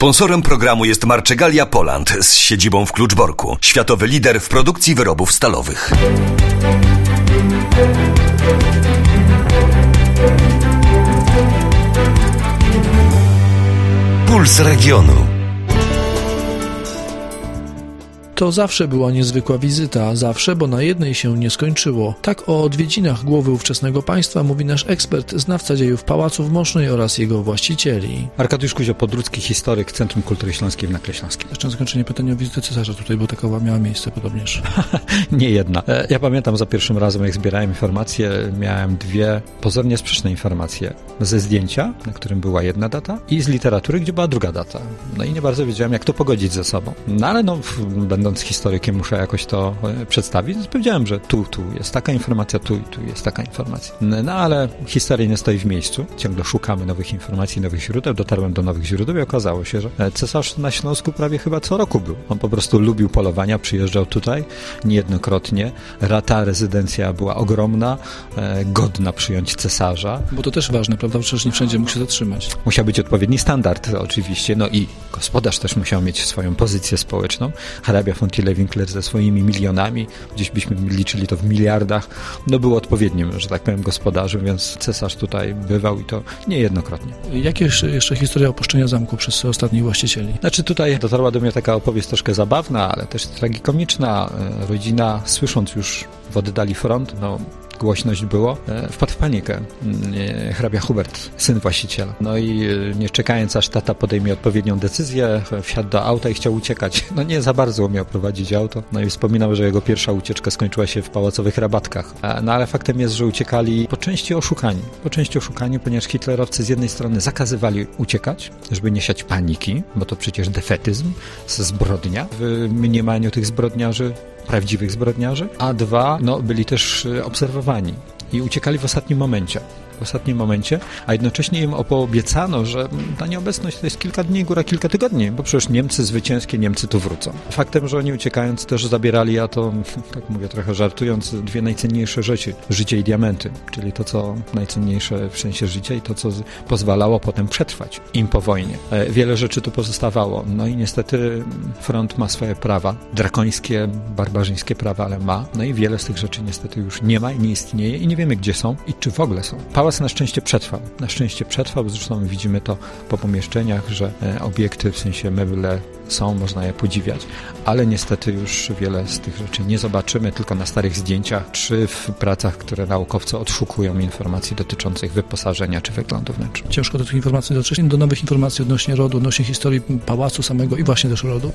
Sponsorem programu jest Marczegalia Poland z siedzibą w Kluczborku. Światowy lider w produkcji wyrobów stalowych. Puls regionu. To zawsze była niezwykła wizyta, zawsze, bo na jednej się nie skończyło. Tak o odwiedzinach głowy ówczesnego państwa mówi nasz ekspert, znawca dziejów Pałacu w Mosznej oraz jego właścicieli. Arkadiusz Kuzio-Podrucki, historyk Centrum Kultury Śląskiej w Nakle Śląskim. Jeszcze na zakończenie pytania o wizytę cesarza tutaj, bo takowa miała miejsce podobnież. Nie jedna. Ja pamiętam za pierwszym razem, jak zbierałem informacje, miałem dwie pozornie sprzeczne informacje. Ze zdjęcia, na którym była jedna data, i z literatury, gdzie była druga data. No i nie bardzo wiedziałem, jak to pogodzić ze sobą. No ale będąc historykiem muszę jakoś to przedstawić. Więc powiedziałem, że tu jest taka informacja, tu jest taka informacja. No ale historia nie stoi w miejscu. Ciągle szukamy nowych informacji, nowych źródeł. Dotarłem do nowych źródeł i okazało się, że cesarz na Śląsku prawie chyba co roku był. On po prostu lubił polowania, przyjeżdżał tutaj niejednokrotnie. Ta rezydencja była ogromna, godna przyjąć cesarza. Bo to też ważne, prawda? Przecież nie wszędzie mógł się zatrzymać. Musiał być odpowiedni standard oczywiście, no i gospodarz też musiał mieć swoją pozycję społeczną. Hrabia von Tille-Winkler ze swoimi milionami, gdzieś byśmy liczyli to w miliardach, no był odpowiednim, że tak powiem, gospodarzem, więc cesarz tutaj bywał i to niejednokrotnie. Jakie jeszcze historia opuszczenia zamku przez ostatnich właścicieli? Znaczy tutaj dotarła do mnie taka opowieść troszkę zabawna, ale też tragikomiczna. Rodzina, słysząc już w oddali front, głośność było, wpadł w panikę hrabia Hubert, syn właściciela. No i nie czekając, aż tata podejmie odpowiednią decyzję, wsiadł do auta i chciał uciekać. No nie za bardzo umiał prowadzić auto. No i wspominał, że jego pierwsza ucieczka skończyła się w pałacowych rabatkach. No ale faktem jest, że uciekali po części oszukani, ponieważ hitlerowcy z jednej strony zakazywali uciekać, żeby nie siać paniki, bo to przecież defetyzm, zbrodnia w mniemaniu tych zbrodniarzy, prawdziwych zbrodniarzy, a dwa, byli też obserwowani i uciekali w ostatnim momencie, a jednocześnie im obiecano, że ta nieobecność to jest kilka dni, góra kilka tygodni, bo przecież zwycięskie Niemcy tu wrócą. Faktem, że oni uciekając też zabierali, ja to tak mówię trochę żartując, dwie najcenniejsze rzeczy, życie i diamenty, czyli to, co najcenniejsze w sensie życia i to, co pozwalało potem przetrwać im po wojnie. Wiele rzeczy tu pozostawało, no i niestety front ma swoje prawa, drakońskie, barbarzyńskie prawa, ale ma, no i wiele z tych rzeczy niestety już nie ma i nie istnieje i nie wiemy, gdzie są i czy w ogóle są. Pałac na szczęście przetrwał, zresztą widzimy to po pomieszczeniach, że obiekty, w sensie meble są, można je podziwiać, ale niestety już wiele z tych rzeczy nie zobaczymy, tylko na starych zdjęciach, czy w pracach, które naukowcy odszukują informacji dotyczących wyposażenia, czy wyglądu wnętrz. Ciężko do tych informacji dotrzeć, do nowych informacji odnośnie rodu, odnośnie historii pałacu samego i właśnie też rodu?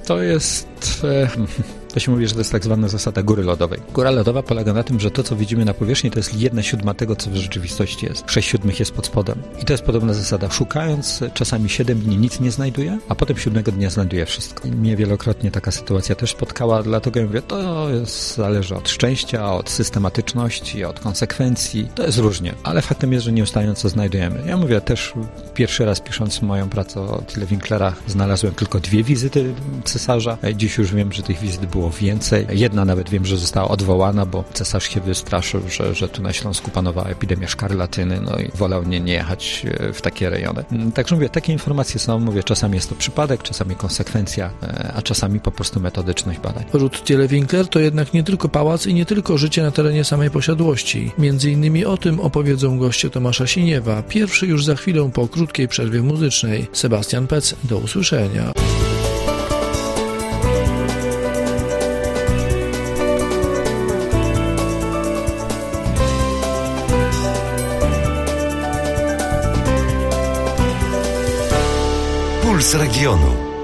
To się mówi, że to jest tak zwana zasada góry lodowej. Góra lodowa polega na tym, że to, co widzimy na powierzchni, to jest 1/7 tego, co w rzeczywistości jest. 6/7 jest pod spodem. I to jest podobna zasada. Szukając czasami 7 dni nic nie znajduje, a potem 7 dnia znajduje wszystko. I mnie wielokrotnie taka sytuacja też spotkała, dlatego ja mówię, zależy od szczęścia, od systematyczności, od konsekwencji. To jest różnie, ale faktem jest, że nieustająco znajdujemy. Ja mówię też pierwszy raz pisząc moją pracę o Tille-Winklerach znalazłem tylko 2 wizyty cesarza. Dziś już wiem, że tych wizyt było więcej. Jedna nawet wiem, że została odwołana, bo cesarz się wystraszył, że tu na Śląsku panowała epidemia szkarlatyny, no i wolał nie jechać w takie rejony. Także mówię, takie informacje są, czasami jest to przypadek, czasami konsekwencja, a czasami po prostu metodyczność badań. Ród Tille-Winkler to jednak nie tylko pałac i nie tylko życie na terenie samej posiadłości. Między innymi o tym opowiedzą goście Tomasza Siniewa. Pierwszy już za chwilę po krótkiej przerwie muzycznej. Sebastian Pec, do usłyszenia. Puls regionu.